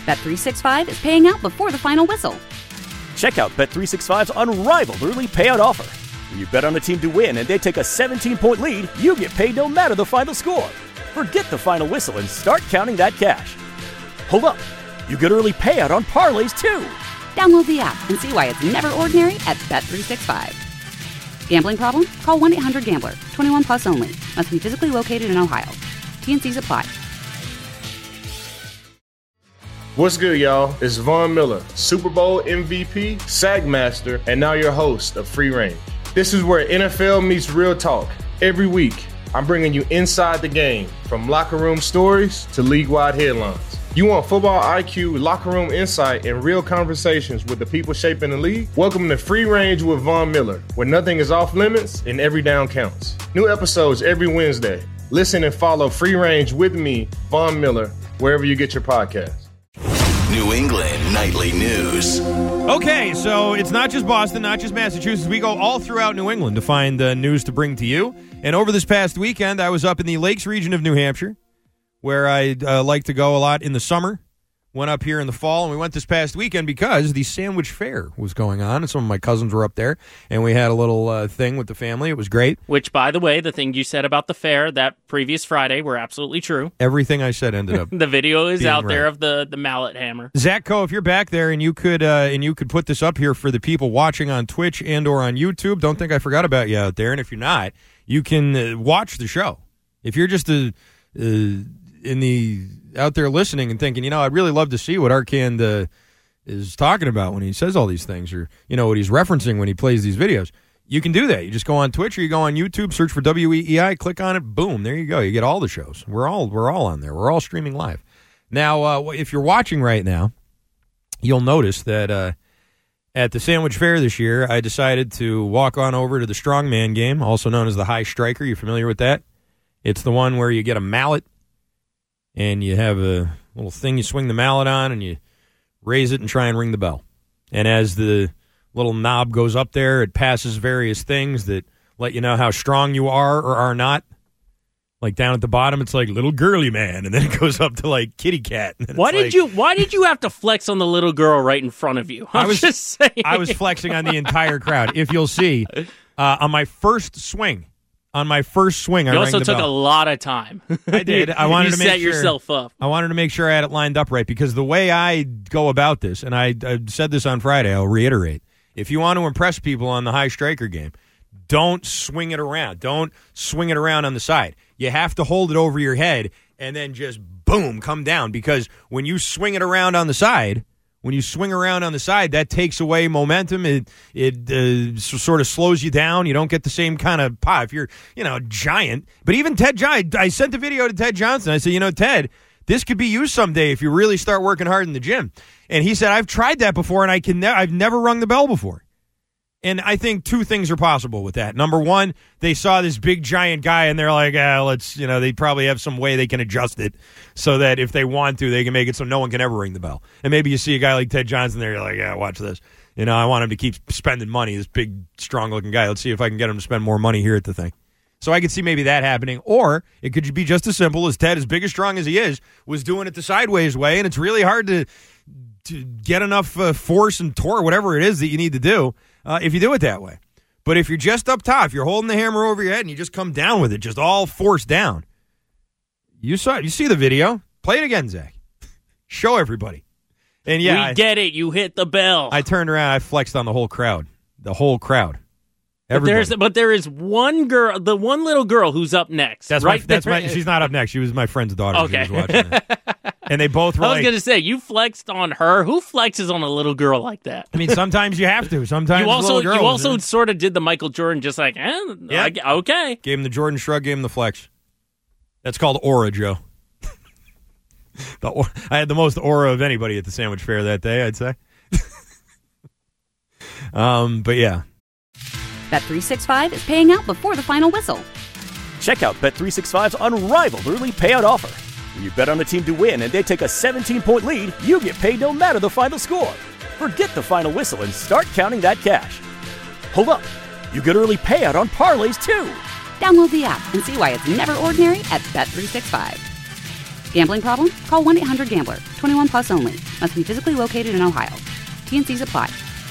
Bet365 is paying out before the final whistle. Check out Bet365's unrivaled early payout offer. When you bet on a team to win and they take a 17-point lead, you get paid no matter the final score. Forget the final whistle and start counting that cash. Hold up. You get early payout on parlays, too. Download the app and see why it's never ordinary at Bet365. Gambling problem? Call 1-800-GAMBLER. 21 plus only. Must be physically located in Ohio. T&Cs apply. What's good, y'all? It's Von Miller, Super Bowl MVP, Sack Master, and now your host of Free Range. This is where NFL meets real talk. Every week, I'm bringing you inside the game, from locker room stories to league-wide headlines. You want football IQ, locker room insight, and real conversations with the people shaping the league? Welcome to Free Range with Von Miller, where nothing is off limits and every down counts. New episodes every Wednesday. Listen and follow Free Range with me, Von Miller, wherever you get your podcasts. New England Nightly News. Okay, so it's not just Boston, not just Massachusetts. We go all throughout New England to find news to bring to you. And over this past weekend, I was up in the Lakes region of New Hampshire, where I like to go a lot in the summer. Went up here in the fall, and we went this past weekend because the Sandwich Fair was going on, and some of my cousins were up there, and we had a little thing with the family. It was great. Which, by the way, the thing you said about the fair that previous Friday were absolutely true. Everything I said ended up The video is out there right. of the mallet hammer. Zach Coe, if you're back there and you could put this up here for the people watching on Twitch and or on YouTube, don't think I forgot about you out there. And if you're not, you can watch the show. If you're just out there listening and thinking, I'd really love to see what Arcand is talking about when he says all these things, or what he's referencing when he plays these videos, you can do that. You just go on Twitch or you go on YouTube, search for WEEI, click on it, boom, there you go. You get all the shows. We're all on there. We're all streaming live. Now, if you're watching right now, you'll notice that at the Sandwich Fair this year, I decided to walk on over to the Strongman game, also known as the High Striker. You familiar with that? It's the one where you get a mallet and you have a little thing you swing the mallet on and you raise it and try and ring the bell. And as the little knob goes up there, it passes various things that let you know how strong you are or are not. Like down at the bottom, it's like little girly man, and then it goes up to like kitty cat. Why did you have to flex on the little girl right in front of you? I was just saying. I was flexing on the entire crowd. If you'll see, on my first swing, I rang the bell. You also took a lot of time. I did. I wanted to make sure. You set yourself up. I wanted to make sure I had it lined up right, because the way I go about this, and I said this on Friday, I'll reiterate, if you want to impress people on the High Striker game, don't swing it around. Don't swing it around on the side. You have to hold it over your head and then just, boom, come down, because when you swing it around on the side, that takes away momentum. It sort of slows you down. You don't get the same kind of pop. If you're, giant. But even Ted Johnson, I sent the video to Ted Johnson. I said, Ted, this could be you someday if you really start working hard in the gym. And he said, I've tried that before, and I've never rung the bell before. And I think two things are possible with that. Number one, they saw this big giant guy and they're like, they probably have some way they can adjust it so that if they want to, they can make it so no one can ever ring the bell. And maybe you see a guy like Ted Johnson there, you're like, watch this. I want him to keep spending money, this big, strong-looking guy. Let's see if I can get him to spend more money here at the thing. So I could see maybe that happening. Or it could be just as simple as Ted, as big and strong as he is, was doing it the sideways way, and it's really hard to get enough force and torque, whatever it is that you need to do, if you do it that way. But if you're just up top, you're holding the hammer over your head and you just come down with it, just all force down. You see the video. Play it again, Zach. Show everybody. And yeah, we get it. You hit the bell. I turned around. I flexed on the whole crowd. Everybody. But there is one girl, the one little girl who's up next. She's not up next. She was my friend's daughter. Okay. She was watching that. And they both were I was going to say, you flexed on her. Who flexes on a little girl like that? I mean, sometimes you have to. Sometimes you little girls. You also sort of did the Michael Jordan, just like, okay. Gave him the Jordan shrug, gave him the flex. That's called aura, Joe. I had the most aura of anybody at the Sandwich Fair that day, I'd say. But yeah. Bet365 is paying out before the final whistle. Check out Bet365's unrivaled early payout offer. When you bet on a team to win and they take a 17-point lead, you get paid no matter the final score. Forget the final whistle and start counting that cash. Hold up. You get early payout on parlays, too. Download the app and see why it's never ordinary at Bet365. Gambling problem? Call 1-800-GAMBLER. 21 plus only. Must be physically located in Ohio. T&Cs apply.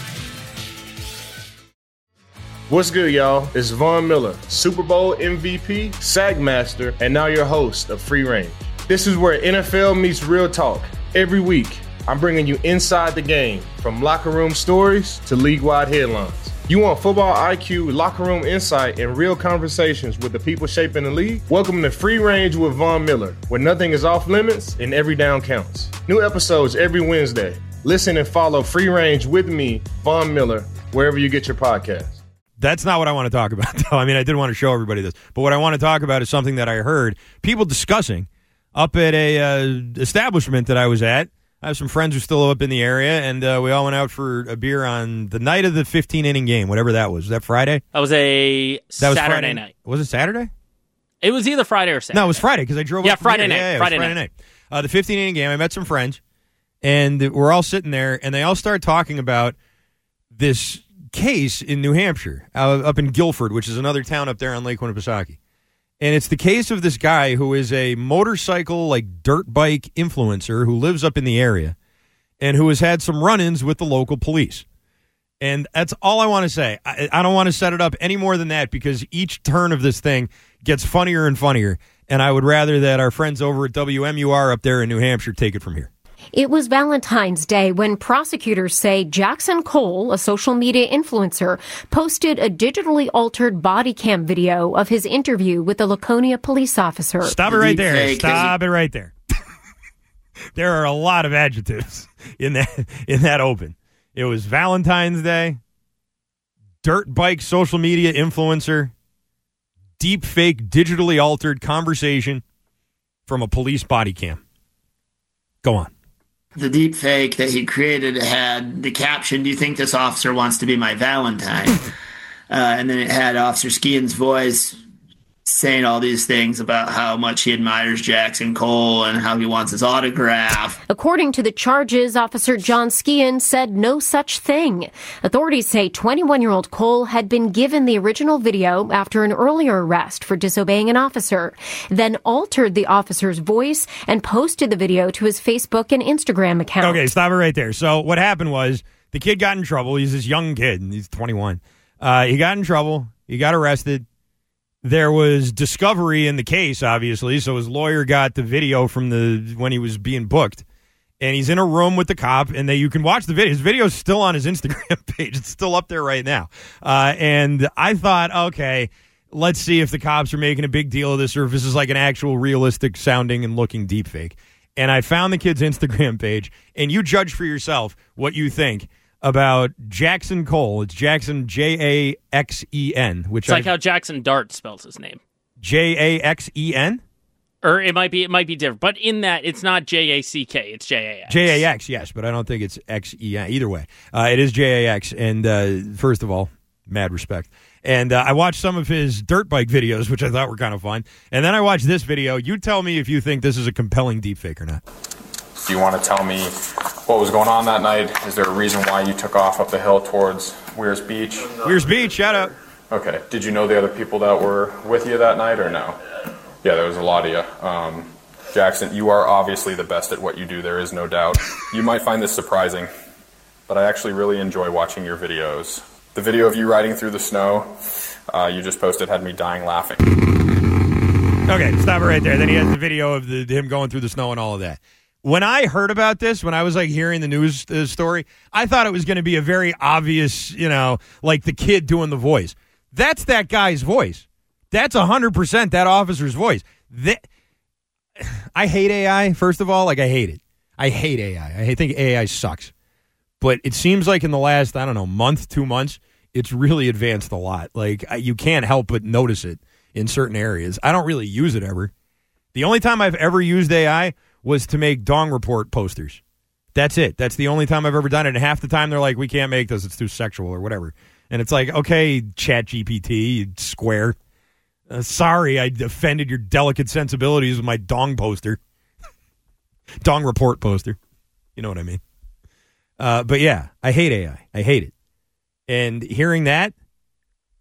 What's good, y'all? It's Von Miller, Super Bowl MVP, SAG Master, and now your host of Free Range. This is where NFL meets real talk. Every week, I'm bringing you inside the game, from locker room stories to league-wide headlines. You want football IQ, locker room insight, and real conversations with the people shaping the league? Welcome to Free Range with Von Miller, where nothing is off limits and every down counts. New episodes every Wednesday. Listen and follow Free Range with me, Von Miller, wherever you get your podcasts. That's not what I want to talk about, though. I mean, I did want to show everybody this. But what I want to talk about is something that I heard people discussing up at a establishment that I was at. I have some friends who still live up in the area, and we all went out for a beer on the night of the 15-inning game, whatever that was. Was that Friday? That was Saturday night. Was it Saturday? It was either Friday or Saturday. No, it was Friday because I drove up. Friday night. Yeah, Friday night. The 15-inning game, I met some friends, and we're all sitting there, and they all start talking about this case in New Hampshire, up in Guilford, which is another town up there on Lake Winnipesaukee. And it's the case of this guy who is a motorcycle, like dirt bike influencer who lives up in the area and who has had some run-ins with the local police. And that's all I want to say. I don't want to set it up any more than that because each turn of this thing gets funnier and funnier. And I would rather that our friends over at WMUR up there in New Hampshire take it from here. It was Valentine's Day when prosecutors say Jackson Cole, a social media influencer, posted a digitally altered body cam video of his interview with a Laconia police officer. Stop it right there. Stop it right there. There are a lot of adjectives in that open. It was Valentine's Day, dirt bike social media influencer, deep fake digitally altered conversation from a police body cam. Go on. The deep fake that he created had the caption, "Do you think this officer wants to be my Valentine?" And then it had Officer Skian's voice saying all these things about how much he admires Jackson Cole and how he wants his autograph. According to the charges, Officer John Skian said no such thing. Authorities say 21-year-old Cole had been given the original video after an earlier arrest for disobeying an officer, then altered the officer's voice and posted the video to his Facebook and Instagram account. Okay, stop it right there. So what happened was the kid got in trouble. He's this young kid. He's 21. He got in trouble. He got arrested. There was discovery in the case, obviously, so his lawyer got the video from when he was being booked, and he's in a room with the cop, and you can watch the video. His video is still on his Instagram page. It's still up there right now. And I thought, okay, let's see if the cops are making a big deal of this or if this is like an actual realistic sounding and looking deepfake. And I found the kid's Instagram page, and you judge for yourself what you think about Jackson Cole. It's Jackson, Jaxen, which it's like how Jackson Dart spells his name. Jaxen? Or it might be different, but in that it's not Jack, it's Jax. Jax, yes, but I don't think it's Xen. Either way, it is Jax. And first of all, mad respect. And I watched some of his dirt bike videos, which I thought were kind of fun. And then I watched this video. You tell me if you think this is a compelling deepfake or not. Do you want to tell me what was going on that night? Is there a reason why you took off up the hill towards Weirs Beach? Weirs Beach, shout out. Okay. Did you know the other people that were with you that night or no? Yeah, there was a lot of you. Jackson, you are obviously the best at what you do. There is no doubt. You might find this surprising, but I actually really enjoy watching your videos. The video of you riding through the snow you just posted had me dying laughing. Okay, stop it right there. Then he has the video of him going through the snow and all of that. When I heard about this, when I was like hearing the news story, I thought it was going to be a very obvious, like the kid doing the voice. That's that guy's voice. That's 100% that officer's voice. I hate AI, first of all. Like, I hate it. I hate AI. I think AI sucks. But it seems like in the last, month, 2 months, it's really advanced a lot. Like, you can't help but notice it in certain areas. I don't really use it ever. The only time I've ever used AI was to make Dong Report posters. That's it. That's the only time I've ever done it. And half the time they're like, we can't make this. It's too sexual or whatever. And it's like, okay, ChatGPT, you square. Sorry, I offended your delicate sensibilities with my Dong poster. Dong Report poster. You know what I mean? But yeah, I hate AI. I hate it. And hearing that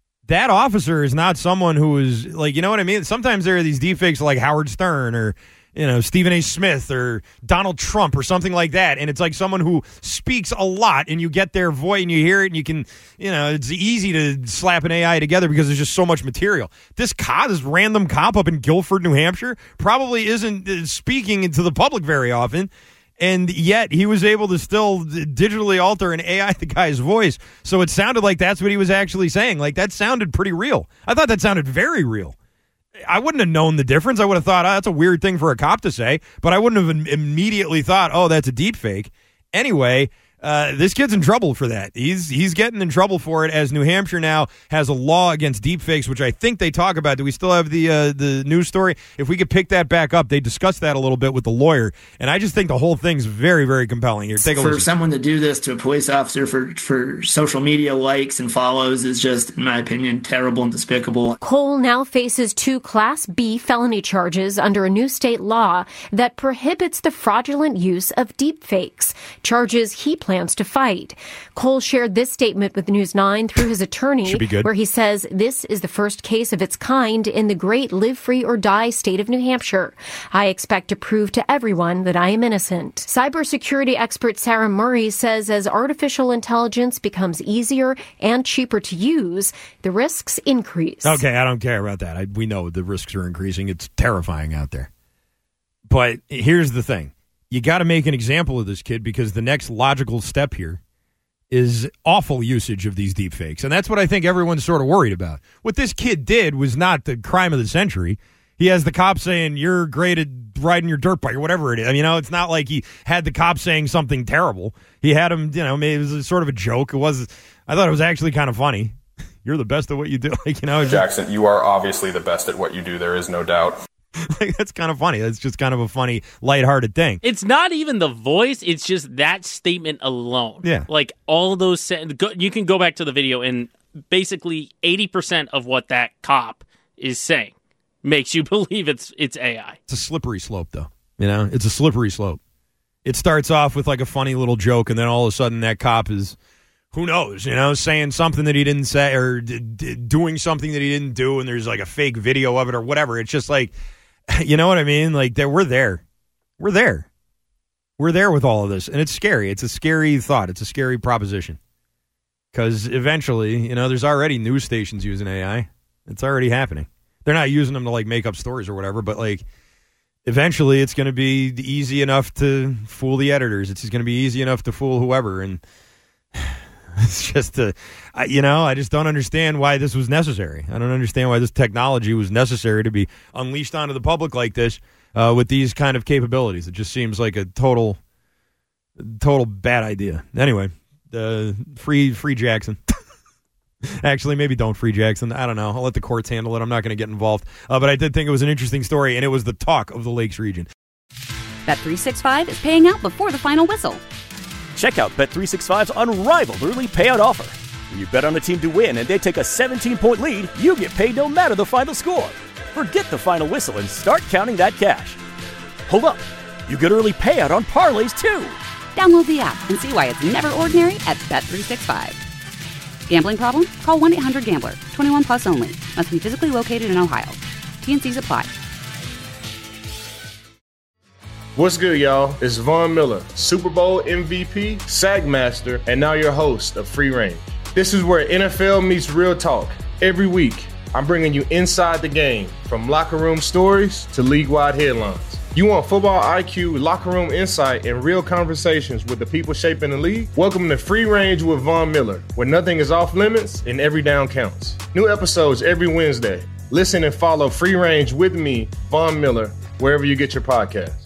officer is not someone who is like, you know what I mean? Sometimes there are these deepfakes like Howard Stern or Stephen A. Smith or Donald Trump or something like that. And it's like someone who speaks a lot, and you get their voice and you hear it, and you can, it's easy to slap an AI together because there's just so much material. This random cop up in Guilford, New Hampshire, probably isn't speaking to the public very often. And yet he was able to still digitally alter and AI the guy's voice. So it sounded like that's what he was actually saying. Like, that sounded pretty real. I thought that sounded very real. I wouldn't have known the difference. I would have thought, that's a weird thing for a cop to say, but I wouldn't have immediately thought, that's a deep fake. Anyway, this kid's in trouble for that. He's getting in trouble for it, as New Hampshire now has a law against deepfakes, which I think they talk about. Do we still have the news story? If we could pick that back up, they discussed that a little bit with the lawyer, and I just think the whole thing's very, very compelling. Here, take a listen. For someone to do this to a police officer for social media likes and follows is just, in my opinion, terrible and despicable. Cole now faces 2 Class B felony charges under a new state law that prohibits the fraudulent use of deepfakes, charges he plans to fight. Cole shared this statement with News 9 through his attorney, where he says this is the first case of its kind in the great live free or die state of New Hampshire. I expect to prove to everyone that I am innocent. Cybersecurity expert Sarah Murray says as artificial intelligence becomes easier and cheaper to use, the risks increase. Okay, I don't care about that. We know the risks are increasing. It's terrifying out there. But here's the thing. You got to make an example of this kid, because the next logical step here is awful usage of these deepfakes. And that's what I think everyone's sort of worried about. What this kid did was not the crime of the century. He has the cop saying, you're great at riding your dirt bike or whatever it is. It's not like he had the cop saying something terrible. He had him, maybe it was sort of a joke. I thought it was actually kind of funny. You're the best at what you do. Jackson, you are obviously the best at what you do. There is no doubt. That's kind of funny. That's just kind of a funny, lighthearted thing. It's not even the voice. It's just that statement alone. Yeah. Like, all those you can go back to the video, and basically 80% of what that cop is saying makes you believe it's AI. It's a slippery slope, though. It's a slippery slope. It starts off with like a funny little joke, and then all of a sudden that cop is, who knows, saying something that he didn't say, or doing something that he didn't do, and there's like a fake video of it or whatever. It's just like, you know what I mean? Like, we're there. We're there with all of this. And it's scary. It's a scary thought. It's a scary proposition. Because eventually, there's already news stations using AI. It's already happening. They're not using them to, like, make up stories or whatever. But, like, eventually it's going to be easy enough to fool the editors. It's going to be easy enough to fool whoever. And it's just, I just don't understand why this was necessary. I don't understand why this technology was necessary to be unleashed onto the public like this with these kind of capabilities. It just seems like a total bad idea. Anyway, free Jackson. Actually, maybe don't free Jackson. I don't know. I'll let the courts handle it. I'm not going to get involved. But I did think it was an interesting story, and it was the talk of the Lakes region. Bet365 is paying out before the final whistle. Check out Bet365's unrivaled early payout offer. When you bet on a team to win and they take a 17-point lead, you get paid no matter the final score. Forget the final whistle and start counting that cash. Hold up. You get early payout on parlays, too. Download the app and see why it's never ordinary at Bet365. Gambling problem? Call 1-800-GAMBLER. 21 plus only. Must be physically located in Ohio. T&Cs apply. What's good, y'all? It's Von Miller, Super Bowl MVP, SAG Master, and now your host of Free Range. This is where NFL meets real talk. Every week, I'm bringing you inside the game, from locker room stories to league-wide headlines. You want football IQ, locker room insight, and real conversations with the people shaping the league? Welcome to Free Range with Von Miller, where nothing is off limits and every down counts. New episodes every Wednesday. Listen and follow Free Range with me, Von Miller, wherever you get your podcasts.